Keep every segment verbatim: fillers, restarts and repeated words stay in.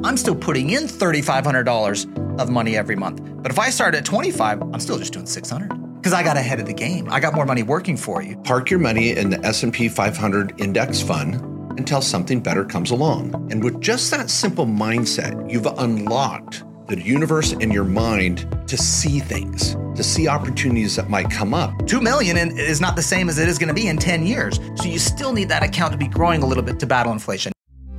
I'm still putting in three thousand five hundred dollars of money every month. But if I start at twenty-five, I'm still just doing six hundred because I got ahead of the game. I got more money working for you. Park your money in the S and P five hundred index fund until something better comes along. And with just that simple mindset, you've unlocked the universe in your mind to see things, to see opportunities that might come up. Two million in- is not the same as it is going to be in ten years. So you still need that account to be growing a little bit to battle inflation.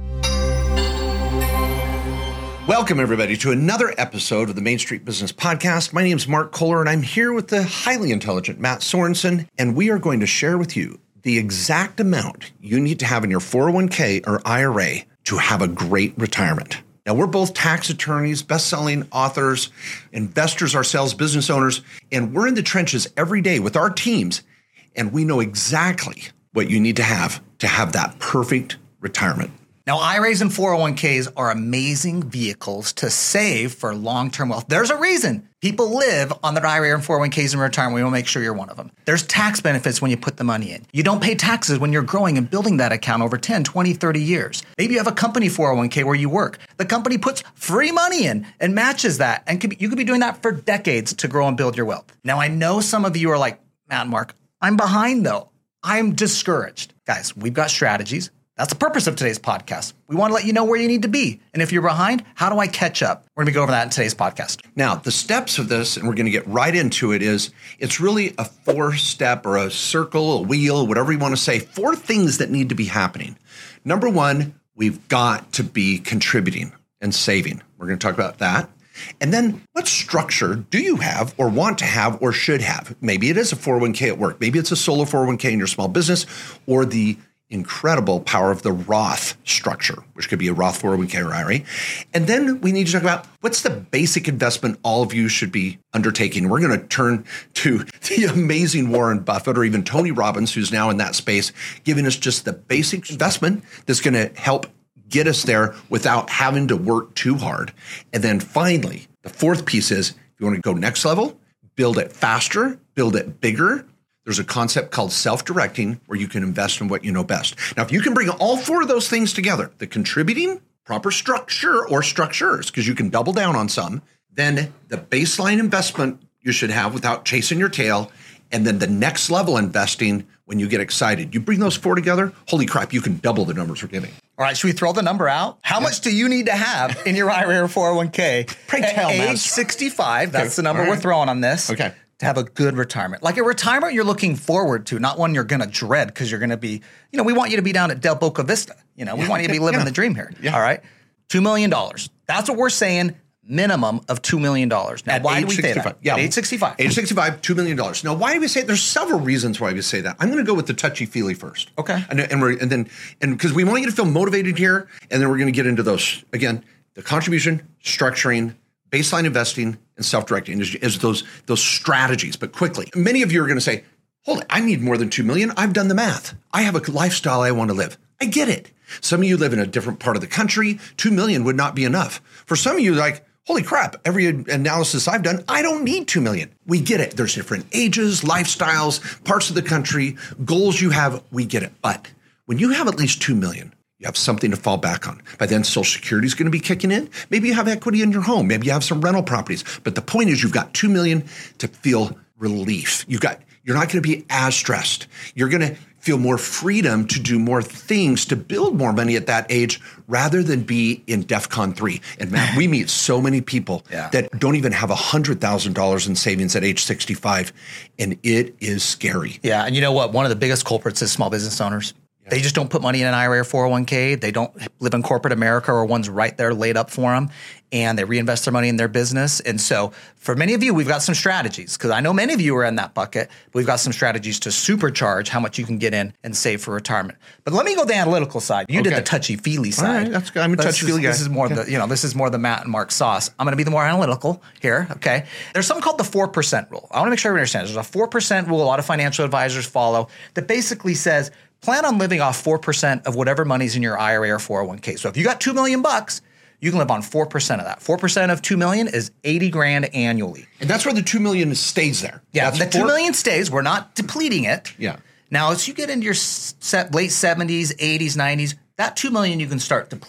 Welcome, everybody, to another episode of the Main Street Business Podcast. My name is Mark Kohler, and I'm here with the highly intelligent Matt Sorensen, and we are going to share with you the exact amount you need to have in your four oh one k or I R A to have a great retirement. Now, we're both tax attorneys, best-selling authors, investors ourselves, business owners, and we're in the trenches every day with our teams, and we know exactly what you need to have to have that perfect retirement. Now, I R As and four oh one k's are amazing vehicles to save for long-term wealth. There's a reason people live on their I R A and four oh one k's in retirement. We want to make sure you're one of them. There's tax benefits when you put the money in. You don't pay taxes when you're growing and building that account over ten, twenty, thirty years. Maybe you have a company four oh one k where you work. The company puts free money in and matches that. And you could be doing that for decades to grow and build your wealth. Now, I know some of you are like, Matt and Mark, I'm behind though. I'm discouraged. Guys, we've got strategies. That's the purpose of today's podcast. We want to let you know where you need to be. And if you're behind, how do I catch up? We're going to go over that in today's podcast. Now, the steps of this, and we're going to get right into it, is it's really a four-step or a circle, a wheel, whatever you want to say, four things that need to be happening. Number one, we've got to be contributing and saving. We're going to talk about that. And then what structure do you have or want to have or should have? Maybe it is a four oh one k at work. Maybe it's a solo four oh one k in your small business, or the incredible power of the Roth structure, which could be a Roth four oh one k or I R A. And then we need to talk about what's the basic investment all of you should be undertaking. We're going to turn to the amazing Warren Buffett or even Tony Robbins, who's now in that space, giving us just the basic investment that's going to help get us there without having to work too hard. And then finally, the fourth piece is if you want to go next level, build it faster, build it bigger. There's a concept called self-directing where you can invest in what you know best. Now, if you can bring all four of those things together, the contributing, proper structure or structures, because you can double down on some, then the baseline investment you should have without chasing your tail, and then the next level investing when you get excited. You bring those four together, holy crap, you can double the numbers we're giving. All right, should we throw the number out? How yeah. much do you need to have in your I R A or four oh one k? Pray tell, At Matt. age sixty-five, that's Okay. the number All right. we're throwing on this. Okay. To have a good retirement. Like a retirement you're looking forward to, not one you're going to dread because you're going to be, you know, we want you to be down at Del Boca Vista. You know, we Yeah. want you to be living Yeah. the dream here. Yeah. All right. two million dollars. That's what we're saying, minimum of two million dollars. Now, At why age do we say sixty-five. that? Yeah. At age sixty-five. Age sixty-five, two million dollars. Now, why do we say it? There's several reasons why we say that. I'm going to go with the touchy-feely first. Okay. And, and, we're, and then, and because we want you to feel motivated here, and then we're going to get into those. Again, the contribution, structuring, baseline investing, and self-directing is, is those, those strategies, but quickly. Many of you are going to say, hold it, I need more than two million. I've done the math. I have a lifestyle I want to live. I get it. Some of you live in a different part of the country. two million would not be enough. For some of you, like, holy crap, every analysis I've done, I don't need two million. We get it. There's different ages, lifestyles, parts of the country, goals you have. We get it. But when you have at least two million, you have something to fall back on. By then, Social Security is going to be kicking in. Maybe you have equity in your home. Maybe you have some rental properties. But the point is, you've got two million to feel relief. You've got, you're not going to be as stressed. You're going to feel more freedom to do more things, to build more money at that age, rather than be in DEFCON three. And man, we meet so many people Yeah. that don't even have one hundred thousand dollars in savings at age sixty-five, and it is scary. Yeah. And you know what? One of the biggest culprits is small business owners. They just don't put money in an I R A or four oh one k. They don't live in corporate America or one's right there laid up for them, and they reinvest their money in their business. And so for many of you, we've got some strategies because I know many of you are in that bucket. We've got some strategies to supercharge how much you can get in and save for retirement. But let me go the analytical side. You Okay. did the touchy-feely side. All right, that's good. I'm a This touchy-feely is- guy. This is more Okay. the, you know, this is more the Matt and Mark sauce. I'm going to be the more analytical here, okay? There's something called the four percent rule. I want to make sure everyone understands. There's a four percent rule a lot of financial advisors follow that basically says plan on living off four percent of whatever money's in your I R A or four oh one k. So if you got two million bucks, you can live on four percent of that. four percent of two million is eighty grand annually. And that's where the two million stays there. Yeah, That's the two four- million stays. We're not depleting it. Yeah. Now, as you get into your set, late seventies, eighties, nineties, that two million you can start depleting.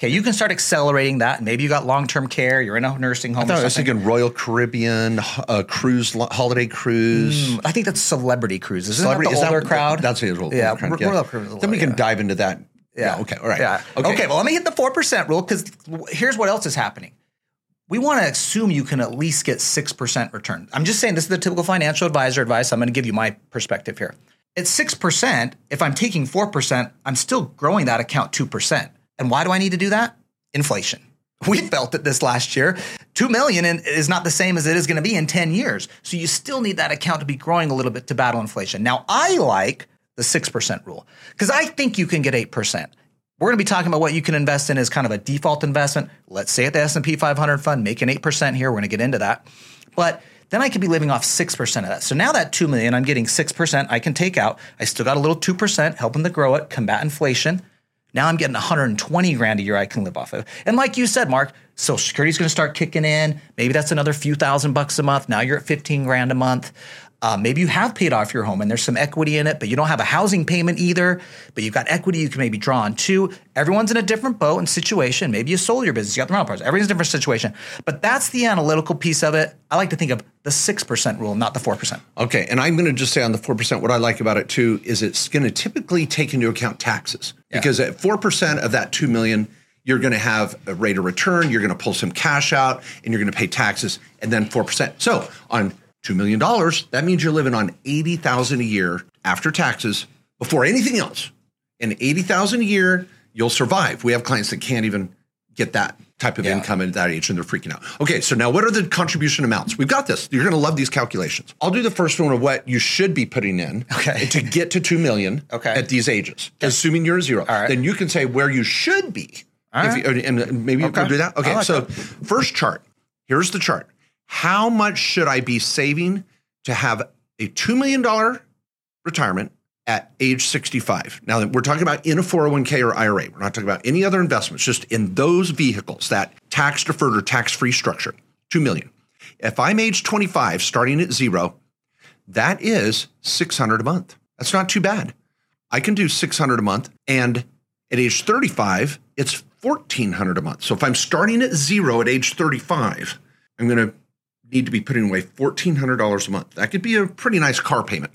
Okay, you can start accelerating that. Maybe you got long-term care, you're in a nursing home I thought or I was something. thinking Royal Caribbean, uh, cruise, holiday cruise. Mm, I think that's Celebrity Cruises. Isn't Celebrity- that the is that- older crowd? That's the older yeah, crowd. R- Royal Cruises. Then we can yeah. dive into that. Yeah. Okay. All right. Yeah. Okay. okay, well, let me hit the four percent rule because here's what else is happening. We want to assume you can at least get six percent return. I'm just saying this is the typical financial advisor advice. I'm going to give you my perspective here. At six percent, if I'm taking four percent, I'm still growing that account two percent. And why do I need to do that? Inflation. We felt it this last year. two million dollars is not the same as it is going to be in ten years. So you still need that account to be growing a little bit to battle inflation. Now, I like the six percent rule because I think you can get eight percent. We're going to be talking about what you can invest in as kind of a default investment. Let's say at the S and P five hundred fund, making eight percent here. We're going to get into that. But then I could be living off six percent of that. So now that two million dollars, I'm getting six percent I can take out. I still got a little two percent helping to grow it, combat inflation. Now I'm getting one hundred twenty grand a year I can live off of. And like you said, Mark, Social Security's going to start kicking in. Maybe that's another few thousand bucks a month. Now you're at fifteen grand a month. Uh, maybe you have paid off your home and there's some equity in it, but you don't have a housing payment either, but you've got equity you can maybe draw on too. Everyone's in a different boat and situation. Maybe you sold your business, you got the rental parts. Everyone's in a different situation. But that's the analytical piece of it. I like to think of the six percent rule, not the four percent. Okay. And I'm going to just say on the four percent, what I like about it too is it's going to typically take into account taxes Yeah. because at four percent of that two million dollars, you're going to have a rate of return, you're going to pull some cash out, and you're going to pay taxes, and then four percent. So on two million dollars, that means you're living on eighty thousand dollars a year after taxes before anything else. And eighty thousand dollars a year, you'll survive. We have clients that can't even get that type of Yeah. income at that age, and they're freaking out. Okay, so now what are the contribution amounts? We've got this. You're going to love these calculations. I'll do the first one of what you should be putting in Okay. to get to two million dollars Okay. at these ages, assuming you're a zero. All right. Then you can say where you should be. All If right. you, and maybe you Okay. can do that. Okay, I like so that. first chart. Here's the chart. How much should I be saving to have a two million dollars retirement at age sixty-five? Now, we're talking about in a four oh one k or I R A. We're not talking about any other investments, just in those vehicles, that tax-deferred or tax-free structure, two million dollars. If I'm age twenty-five, starting at zero, that is six hundred dollars a month. That's not too bad. I can do six hundred dollars a month, and at age thirty-five, it's fourteen hundred dollars a month. So if I'm starting at zero at age thirty-five, I'm going to need to be putting away fourteen hundred dollars a month. That could be a pretty nice car payment.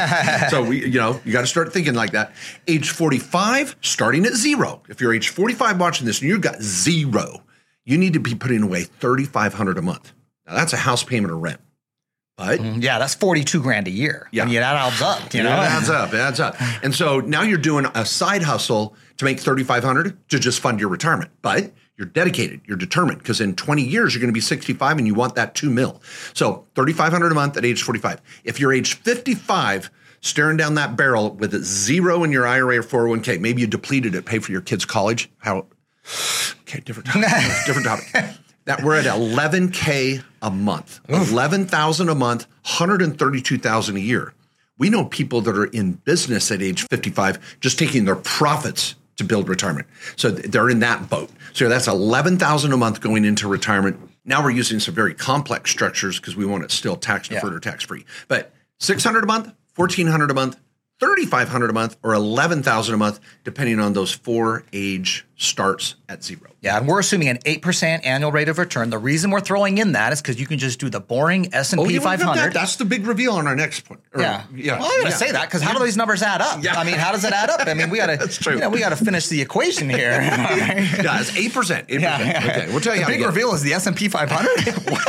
So we, you know, you got to start thinking like that. Age forty-five, starting at zero. If you're age forty-five watching this and you've got zero, you need to be putting away thirty-five hundred dollars a month. Now that's a house payment or rent. But Yeah, that's forty-two grand a year. Yeah. And yeah, that adds up. You you know, know, it adds up. It adds up. And so now you're doing a side hustle to make thirty-five hundred dollars to just fund your retirement. But you're dedicated. You're determined because in twenty years, you're going to be sixty-five and you want that two mil. So thirty-five hundred dollars a month at age forty-five. If you're age fifty-five, staring down that barrel with a zero in your I R A or four oh one k, maybe you depleted it, pay for your kids' college. How? Okay, different topic. different topic. That we're at eleven k a month, eleven thousand a month, one hundred thirty-two thousand a year. We know people that are in business at age fifty-five, just taking their profits to build retirement. So they're in that boat. So that's eleven thousand a month going into retirement. Now we're using some very complex structures because we want it still tax deferred Yeah. or tax free. But six hundred a month, fourteen hundred a month, thirty-five hundred a month, or eleven thousand a month, depending on those four age starts at zero. Yeah, and we're assuming an eight percent annual rate of return. The reason we're throwing in that is because you can just do the boring S and P you wanna five know that? hundred. That's the big reveal on our next point. Or- Yeah. yeah. Well, I'm going to yeah. say that because how do these numbers add up? Yeah. I mean, how does it add up? I mean, we got to. That's true. You know, we got to finish the equation here. Yeah, it's eight percent. eight percent. Yeah. Okay, we'll tell you the how to big get it. reveal is the S and P five hundred.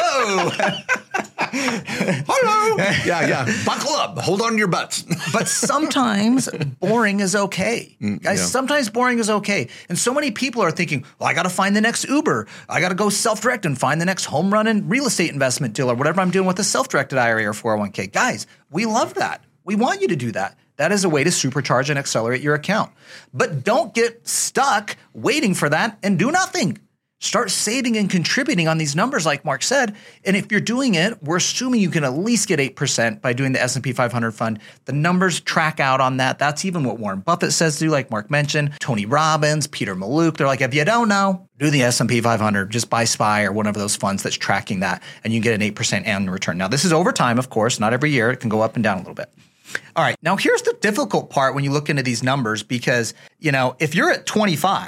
Whoa! Hello. Yeah, yeah. Buckle up. Hold on to your butts. But sometimes boring is okay. Guys, yeah. sometimes boring is okay. And so many people are thinking, well, I got to find the next Uber. I got to go self-direct and find the next home run and real estate investment deal or whatever I'm doing with a self-directed I R A or four oh one k. Guys, we love that. We want you to do that. That is a way to supercharge and accelerate your account. But don't get stuck waiting for that and do nothing. Start saving and contributing on these numbers like Mark said. And if you're doing it, we're assuming you can at least get eight percent by doing the S and P five hundred fund. The numbers track out on that. That's even what Warren Buffett says to do, like Mark mentioned, Tony Robbins, Peter Mallouk. They're like, if you don't know, do the S and P five hundred. Just buy S P Y or one of those funds that's tracking that, and you get an eight percent annual return. Now, this is over time, of course, not every year. It can go up and down a little bit. All right. Now, here's the difficult part when you look into these numbers because, you know, if you're at twenty-five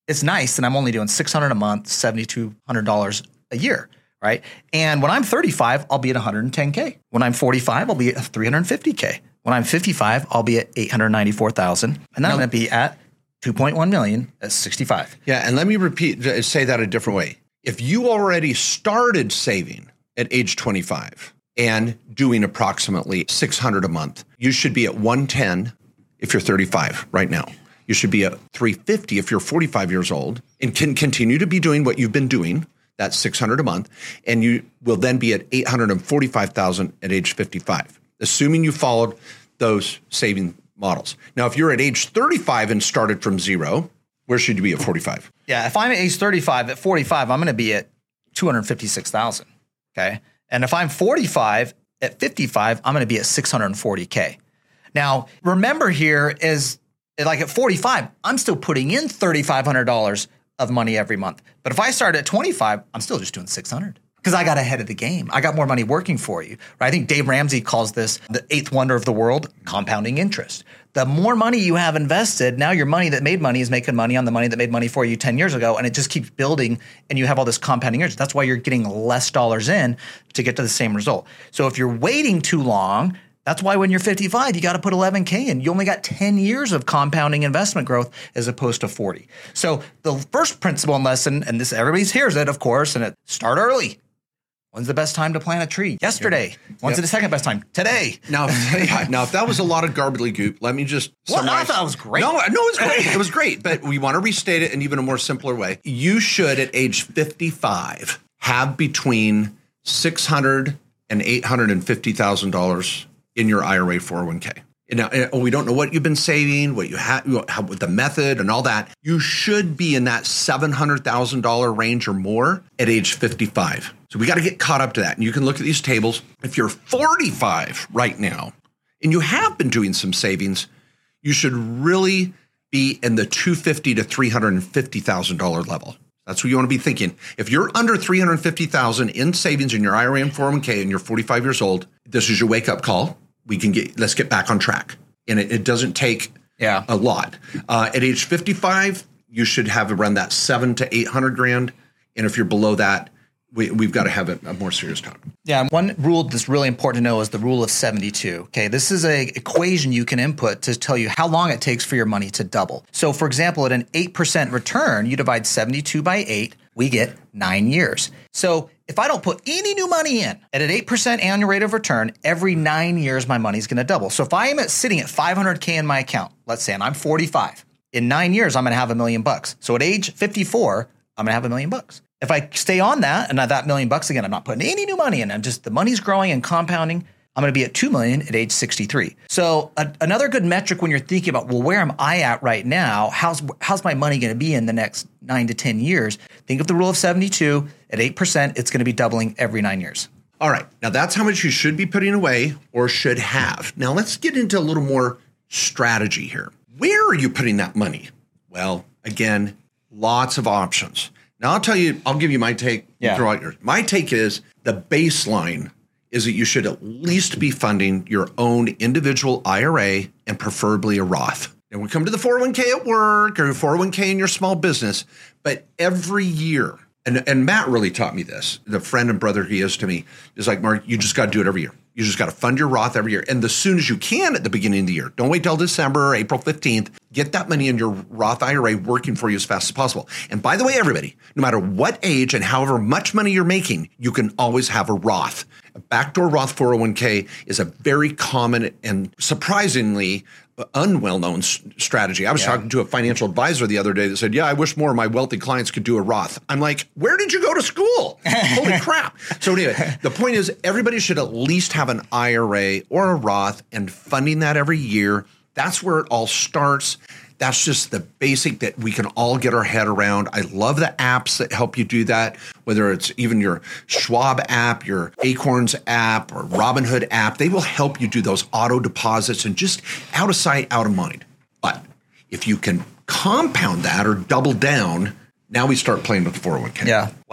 it's nice. And I'm only doing six hundred dollars a month, seven thousand two hundred dollars a year. Right. And when I'm thirty-five, I'll be at one hundred ten K. When I'm forty-five, I'll be at three hundred fifty K. When I'm fifty-five, I'll be at eight hundred ninety-four thousand. And then no. I'm going to be at two point one million at sixty-five. Yeah. And let me repeat, say that a different way. If you already started saving at age twenty-five and doing approximately six hundred a month, you should be at one ten if you're thirty-five right now. You should be at three fifty if you're forty-five years old and can continue to be doing what you've been doing. That's six hundred a month. And you will then be at eight hundred forty-five thousand at age fifty-five, assuming you followed those saving models. Now, if you're at age thirty-five and started from zero, where should you be at forty-five? Yeah, if I'm at age thirty-five, at forty-five, I'm going to be at two hundred fifty-six thousand. Okay. And if I'm forty-five, at fifty-five, I'm going to be at six hundred forty K. Now, remember here is like at forty-five, I'm still putting in three thousand five hundred dollars of money every month. But if I start at twenty-five, I'm still just doing six hundred because I got ahead of the game. I got more money working for you. Right? I think Dave Ramsey calls this the eighth wonder of the world, compounding interest. The more money you have invested, now your money that made money is making money on the money that made money for you ten years ago. And it just keeps building and you have all this compounding interest. That's why you're getting less dollars in to get to the same result. So if you're waiting too long, that's why when you're fifty-five, you got to put eleven K in. You only got ten years of compounding investment growth as opposed to forty. So the first principle and lesson, and this everybody hears it, of course, and it start early. When's the best time to plant a tree? Yesterday. Yep. When's yep. the second best time? Today. Now, now, if that was a lot of garbly-goop, let me just Well, I thought it was great. No, no, it was great. It was great. But we want to restate it in even a more simpler way. You should, at age fifty-five, have between six hundred thousand dollars and eight hundred fifty thousand dollars in your I R A four oh one K. And now, and we don't know what you've been saving, what you have, with the method and all that. You should be in that seven hundred thousand dollars range or more at age fifty-five. So we got to get caught up to that. And you can look at these tables. If you're forty-five right now and you have been doing some savings, you should really be in the two hundred fifty thousand to three hundred fifty thousand dollars level. That's what you want to be thinking. If you're under three hundred fifty thousand dollars in savings in your I R A and four oh one K and you're forty-five years old, this is your wake up call. We can get, let's get back on track. And it, it doesn't take yeah. a lot. Uh, at age fifty-five, you should have around that seven to eight hundred grand. And if you're below that, we, we've got to have a, a more serious talk. Yeah. One rule that's really important to know is the rule of seventy-two. Okay. This is a equation you can input to tell you how long it takes for your money to double. So for example, at an eight percent return, you divide seventy-two by eight, we get nine years. So if I don't put any new money in at an eight percent annual rate of return, every nine years, my money's going to double. So if I am at sitting at five hundred K in my account, let's say, and I'm forty-five, in nine years, I'm going to have a million bucks. So at age fifty-four, I'm going to have a million bucks. If I stay on that and that million bucks again, I'm not putting any new money in. I'm just, the money's growing and compounding. I'm going to be at two million at age sixty-three. So a, another good metric when you're thinking about, well, where am I at right now? How's how's my money going to be in the next nine to ten years? Think of the rule of seventy-two. At eight percent, it's going to be doubling every nine years. All right. Now that's how much you should be putting away or should have. Now let's get into a little more strategy here. Where are you putting that money? Well, again, lots of options. Now I'll tell you, I'll give you my take. Yeah. You throw out yours. My take is the baseline is that you should at least be funding your own individual I R A and preferably a Roth. And we come to the four oh one K at work or four oh one K in your small business, but every year, and, and Matt really taught me this, the friend and brother he is to me, is like, Mark, you just got to do it every year. You just got to fund your Roth every year. And as soon as you can at the beginning of the year, don't wait till December or April fifteenth, get that money in your Roth I R A working for you as fast as possible. And by the way, everybody, no matter what age and however much money you're making, you can always have a Roth. A backdoor Roth four oh one K is a very common and surprisingly unwell-known strategy. I was yeah. talking to a financial advisor the other day that said, yeah, I wish more of my wealthy clients could do a Roth. I'm like, where did you go to school? Holy crap. So anyway, the point is everybody should at least have an I R A or a Roth and funding that every year. That's where it all starts. That's just the basic that we can all get our head around. I love the apps that help you do that, whether it's even your Schwab app, your Acorns app, or Robinhood app. They will help you do those auto deposits and just out of sight, out of mind. But if you can compound that or double down, now we start playing with the four oh one K. Yeah. Wow.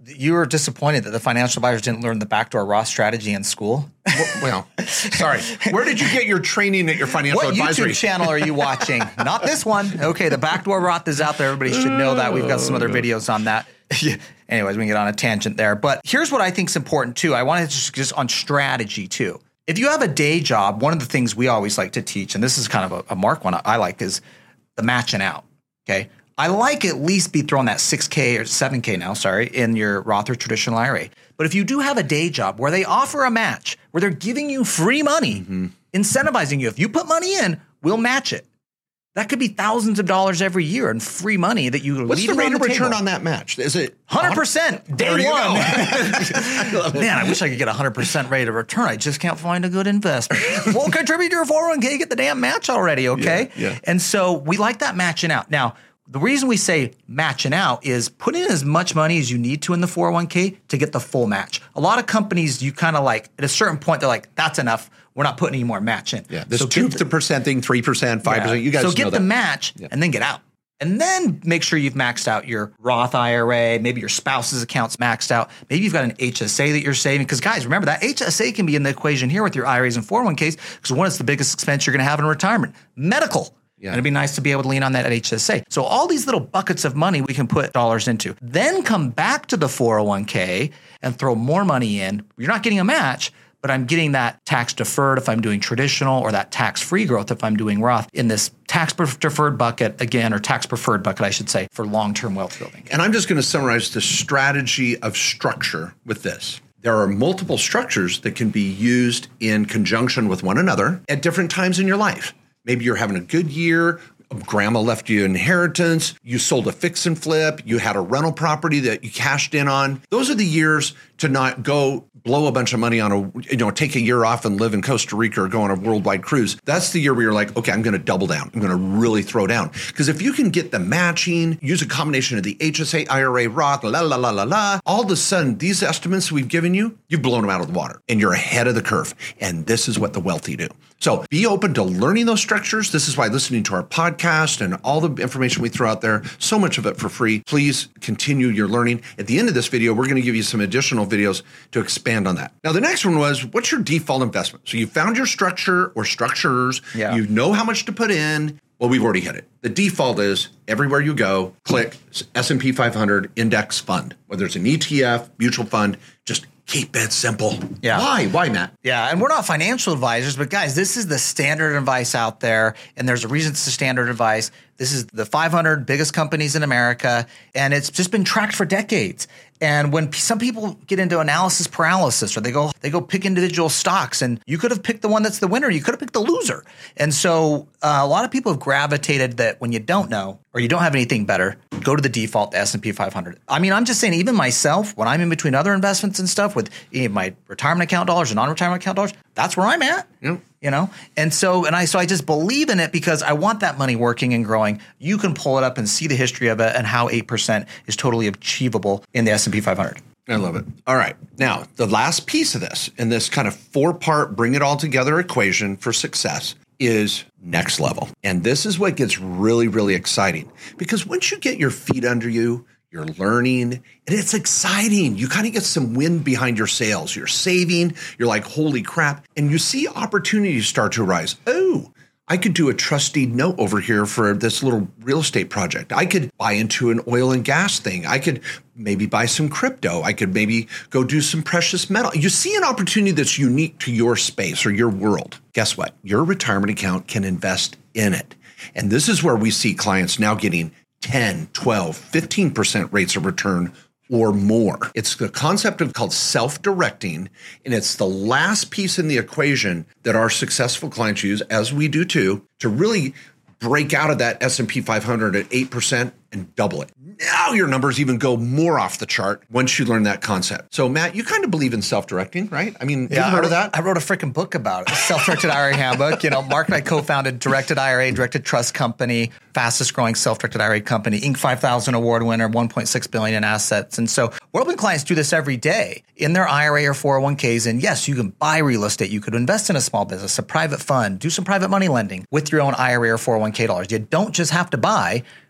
You were disappointed that the financial advisors didn't learn the backdoor Roth strategy in school? Well, sorry. Where did you get your training at your financial what advisory? What YouTube channel are you watching? Not this one. Okay, the backdoor Roth is out there. Everybody should know that. We've got some other videos on that. Anyways, we can get on a tangent there. But here's what I think is important too. I want to just, just on strategy too. If you have a day job, one of the things we always like to teach, and this is kind of a, a Mark one I like, is the matching out. Okay. I like at least be throwing that six K or seven K now, sorry, in your Roth or traditional I R A. But if you do have a day job where they offer a match, where they're giving you free money, mm-hmm. incentivizing you, if you put money in, we'll match it. That could be thousands of dollars every year in free money that you What's leave the rate on of the return table. on that match? Is it one hundred percent day there you one? go. Man, I wish I could get a one hundred percent rate of return. I just can't find a good investment. Well, contribute to your four oh one K, get the damn match already, okay? Yeah, yeah. And so we like that matching out. Now, the reason we say matching out is put in as much money as you need to in the four oh one K to get the full match. A lot of companies, you kind of like, at a certain point, they're like, that's enough. We're not putting any more match in. Yeah, this so two the, percent thing, three percent, five percent, yeah. you guys So know get that. the match yeah. and then get out. And then make sure you've maxed out your Roth I R A, maybe your spouse's account's maxed out. Maybe you've got an H S A that you're saving. Because guys, remember that H S A can be in the equation here with your I R As and four oh one Ks because one, it's the biggest expense you're going to have in retirement. Medical. Yeah. And it'd be nice to be able to lean on that at H S A. So all these little buckets of money we can put dollars into. Then come back to the four oh one K and throw more money in. You're not getting a match, but I'm getting that tax deferred if I'm doing traditional or that tax free growth if I'm doing Roth in this tax deferred bucket again, or tax preferred bucket, I should say, for long-term wealth building. And I'm just going to summarize the strategy of structure with this. There are multiple structures that can be used in conjunction with one another at different times in your life. Maybe you're having a good year. Grandma left you inheritance. You sold a fix and flip. You had a rental property that you cashed in on. Those are the years to not go blow a bunch of money on a, you know, take a year off and live in Costa Rica or go on a worldwide cruise. That's the year where you're like, okay, I'm going to double down. I'm going to really throw down. Because if you can get the matching, use a combination of the H S A, I R A, Roth, la, la, la, la, la, all of a sudden, these estimates we've given you, you've blown them out of the water and you're ahead of the curve. And this is what the wealthy do. So be open to learning those structures. This is why listening to our podcast and all the information we throw out there, so much of it for free. Please continue your learning. At the end of this video, we're going to give you some additional videos to expand on that. Now, the next one was, what's your default investment? So you found your structure or structures. Yeah. You know how much to put in. Well, we've already hit it. The default is everywhere you go, click S and P five hundred index fund, whether it's an E T F, mutual fund, just keep it simple. Yeah. Why? Why, Matt? Yeah. And we're not financial advisors, but guys, this is the standard advice out there. And there's a reason it's the standard advice. This is the five hundred biggest companies in America. And it's just been tracked for decades. And when p- some people get into analysis paralysis, or they go they go pick individual stocks, and you could have picked the one that's the winner, you could have picked the loser. And so uh, a lot of people have gravitated that when you don't know or you don't have anything better, go to the default, the S and P five hundred. I mean, I'm just saying, even myself, when I'm in between other investments and stuff with you know, my retirement account dollars and non-retirement account dollars, that's where I'm at. Yep. You know, and so and I so I just believe in it because I want that money working and growing. You can pull it up and see the history of it and how eight percent is totally achievable in the S and P five hundred. I love it. All right. Now, the last piece of this, in this kind of four-part bring it all together equation for success, is next level. And this is what gets really, really exciting. Because once you get your feet under you, you're learning, and it's exciting. You kind of get some wind behind your sails. You're saving. You're like, holy crap. And you see opportunities start to arise. Oh, I could do a trustee note over here for this little real estate project. I could buy into an oil and gas thing. I could maybe buy some crypto. I could maybe go do some precious metal. You see an opportunity that's unique to your space or your world. Guess what? Your retirement account can invest in it. And this is where we see clients now getting ten, twelve, fifteen percent rates of return or more. It's the concept of called self-directing, and it's the last piece in the equation that our successful clients use, as we do too, to really break out of that S and P five hundred at eight percent and double it. Now your numbers even go more off the chart once you learn that concept. So Matt, you kind of believe in self-directing, right? I mean, Yeah, you heard I, of that? I wrote a freaking book about it. Self-directed I R A handbook. You know, Mark and I co-founded Directed I R A, Directed Trust Company, fastest growing self-directed I R A company, Inc five thousand award winner, one point six billion in assets. And so we're helping clients do this every day in their I R A or four oh one Ks. And yes, you can buy real estate. You could invest in a small business, a private fund, do some private money lending with your own I R A or four oh one K dollars. You don't just have to buy.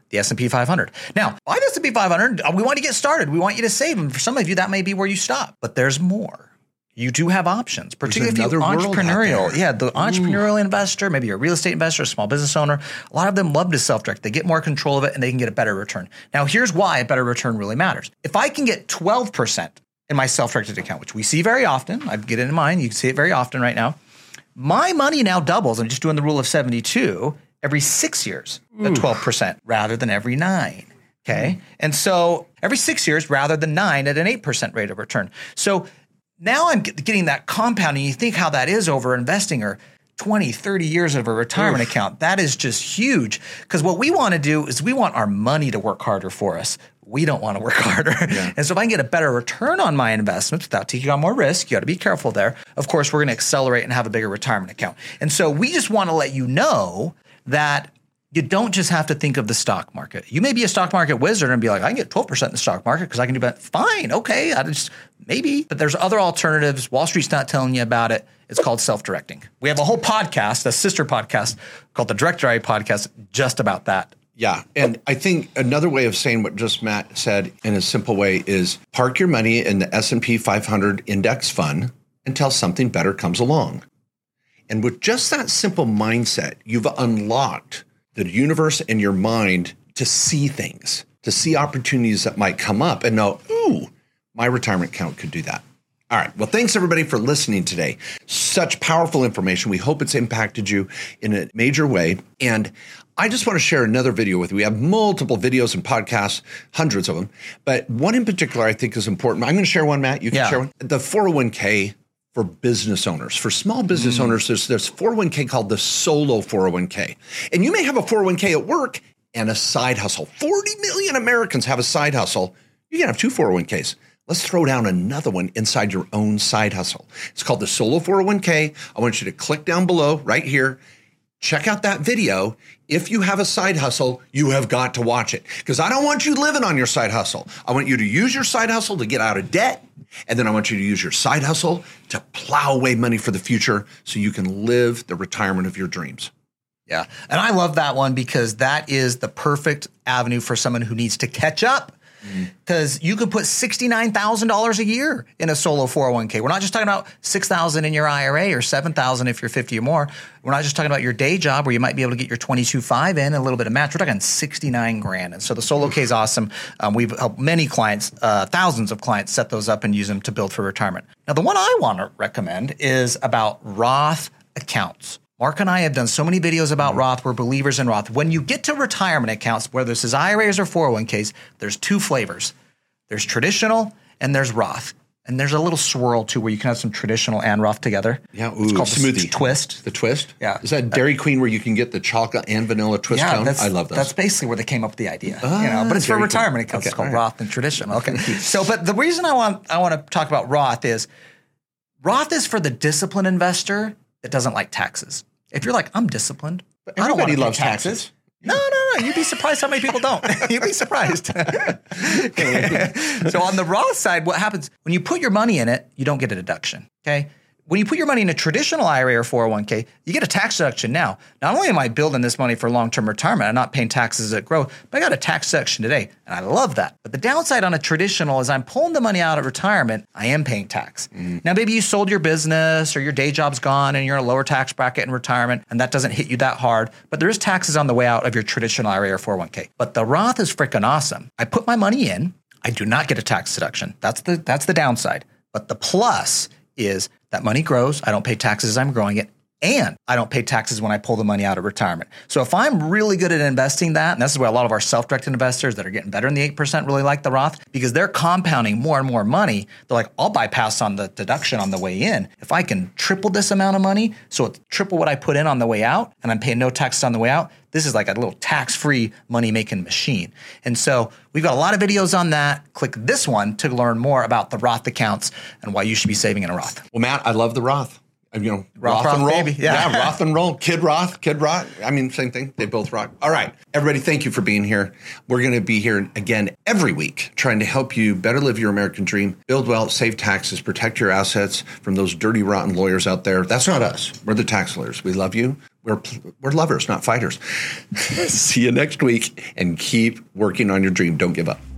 the S and P five hundred. Now, buy the S and P five hundred. We want to get started. We want you to save. And for some of you, that may be where you stop. But there's more. You do have options, particularly if you're entrepreneurial. Yeah, the entrepreneurial Ooh. investor, maybe you're a real estate investor, a small business owner. A lot of them love to self-direct. They get more control of it and they can get a better return. Now, here's why a better return really matters. If I can get twelve percent in my self-directed account, which we see very often, I get it in mind, you can see it very often right now, my money now doubles. I'm just doing the rule of seventy-two every six years at twelve percent rather than every nine. Okay. And so every six years rather than nine at an eight percent rate of return. So now I'm getting that compounding. You think how that is over investing or twenty, thirty years of a retirement Oof. account. That is just huge. Because what we want to do is we want our money to work harder for us. We don't want to work harder. Yeah. And so if I can get a better return on my investments without taking on more risk, you got to be careful there. Of course, we're going to accelerate and have a bigger retirement account. And so we just want to let you know that you don't just have to think of the stock market. You may be a stock market wizard and be like, I can get twelve percent in the stock market because I can do that. Fine. Okay. I just maybe, but there's other alternatives. Wall Street's not telling you about it. It's called self-directing. We have a whole podcast, a sister podcast called the Direct Diary Podcast, just about that. Yeah. And I think another way of saying what just Matt said in a simple way is park your money in the S and P five hundred index fund until something better comes along. And with just that simple mindset, you've unlocked the universe in your mind to see things, to see opportunities that might come up and know, ooh, my retirement account could do that. All right. Well, thanks everybody for listening today. Such powerful information. We hope it's impacted you in a major way. And I just want to share another video with you. We have multiple videos and podcasts, hundreds of them, but one in particular I think is important. I'm going to share one, Matt. You can yeah. share one. The four oh one k for business owners. For small business mm. owners, there's there's four oh one k called the solo four oh one k. And you may have a four oh one k at work and a side hustle. forty million Americans have a side hustle. You can have two four oh one k's. Let's throw down another one inside your own side hustle. It's called the Solo four oh one k. I want you to click down below right here. Check out that video. If you have a side hustle, you have got to watch it because I don't want you living on your side hustle. I want you to use your side hustle to get out of debt. And then I want you to use your side hustle to plow away money for the future so you can live the retirement of your dreams. Yeah. And I love that one because that is the perfect avenue for someone who needs to catch up. Because you could put sixty-nine thousand dollars a year in a solo four oh one k. We're not just talking about six thousand dollars in your I R A or seven thousand dollars if you're fifty or more. We're not just talking about your day job where you might be able to get your twenty-two five in, a little bit of match. We're talking sixty-nine grand. And so the Solo K is awesome. Um, we've helped many clients, uh, thousands of clients set those up and use them to build for retirement. Now, the one I want to recommend is about Roth accounts. Mark and I have done so many videos about Roth. We're believers in Roth. When you get to retirement accounts, whether this is I R As or four oh one k's, there's two flavors. There's traditional and there's Roth. And there's a little swirl too where you can have some traditional and Roth together. Yeah, ooh, it's called smoothie. The twist. The twist? Yeah. Is that Dairy Queen where you can get the chocolate and vanilla twist yeah, cone? That's, I love those. That's basically where they came up with the idea. Ah, you know, but it's for retirement cool. accounts. Okay, It's called right. Roth and traditional. Okay. So, but the reason I want I want to talk about Roth is Roth is for the disciplined investor that doesn't like taxes. If you're like, I'm disciplined, but I don't want to pay taxes. taxes. No, no, no. You'd be surprised how many people don't. You'd be surprised. So on the Roth side, what happens when you put your money in it, you don't get a deduction. Okay. When you put your money in a traditional I R A or four oh one k, you get a tax deduction now. Not only am I building this money for long-term retirement, I'm not paying taxes as it grows, but I got a tax deduction today, and I love that. But the downside on a traditional is I'm pulling the money out at retirement, I am paying tax. Mm. Now, maybe you sold your business or your day job's gone and you're in a lower tax bracket in retirement, and that doesn't hit you that hard, but there is taxes on the way out of your traditional I R A or four oh one k. But the Roth is freaking awesome. I put my money in, I do not get a tax deduction. That's the that's the downside. But the plus is that money grows. I don't pay taxes as I'm growing it. And I don't pay taxes when I pull the money out of retirement. So if I'm really good at investing that, and this is where a lot of our self-directed investors that are getting better in the eight percent really like the Roth because they're compounding more and more money. They're like, I'll bypass on the deduction on the way in. If I can triple this amount of money, so it's triple what I put in on the way out, and I'm paying no taxes on the way out, this is like a little tax-free money-making machine. And so we've got a lot of videos on that. Click this one to learn more about the Roth accounts and why you should be saving in a Roth. Well, Matt, I love the Roth. You know, Roth, Roth, Roth and roll. Baby. Yeah. yeah, Roth and roll. Kid Roth, Kid Roth. I mean, same thing. They both rock. All right. Everybody, thank you for being here. We're going to be here again every week trying to help you better live your American dream, build wealth, save taxes, protect your assets from those dirty, rotten lawyers out there. That's not us. We're the tax lawyers. We love you. We're, we're lovers, not fighters. See you next week, and keep working on your dream. Don't give up.